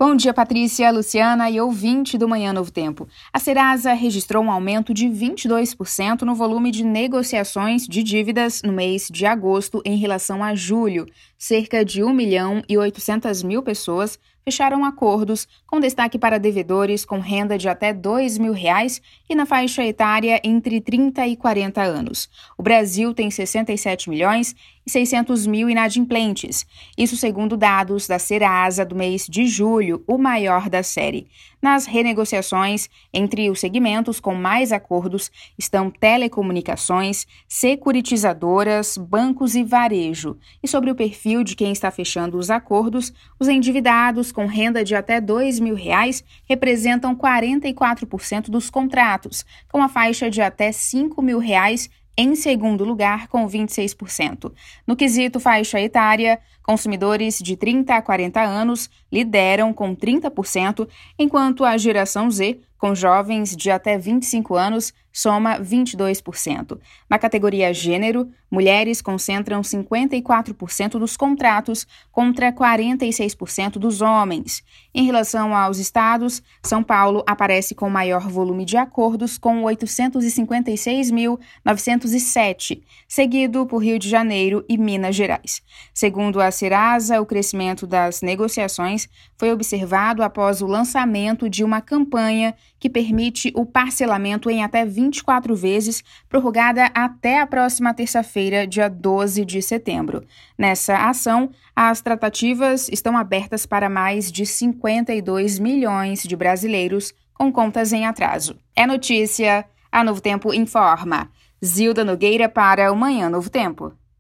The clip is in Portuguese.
Bom dia, Patrícia, Luciana e ouvinte do Manhã Novo Tempo. A Serasa registrou um aumento de 22% no volume de negociações de dívidas no mês de agosto em relação a julho. Cerca de 1.800.000 pessoas fecharam acordos, com destaque para devedores com renda de até R$ 2.000 e na faixa etária entre 30 e 40 anos. O Brasil tem 67.600.000 inadimplentes, isso segundo dados da Serasa do mês de julho, o maior da série. Nas renegociações, entre os segmentos com mais acordos estão telecomunicações, securitizadoras, bancos e varejo. E sobre o perfil de quem está fechando os acordos, os endividados com renda de até R$ 2.000 representam 44% dos contratos, com a faixa de até R$ 5.000 em segundo lugar, com 26%. No quesito faixa etária, consumidores de 30 a 40 anos lideram com 30%, enquanto a geração Z, com jovens de até 25 anos, soma 22%. Na categoria gênero, mulheres concentram 54% dos contratos contra 46% dos homens. Em relação aos estados, São Paulo aparece com maior volume de acordos, com 856.907, seguido por Rio de Janeiro e Minas Gerais. Segundo a Serasa, o crescimento das negociações foi observado após o lançamento de uma campanha que permite o parcelamento em até 24 vezes, prorrogada até a próxima terça-feira, dia 12 de setembro. Nessa ação, as tratativas estão abertas para mais de 52 milhões de brasileiros com contas em atraso. É notícia, a Novo Tempo informa. Zilda Nogueira para o Manhã Novo Tempo.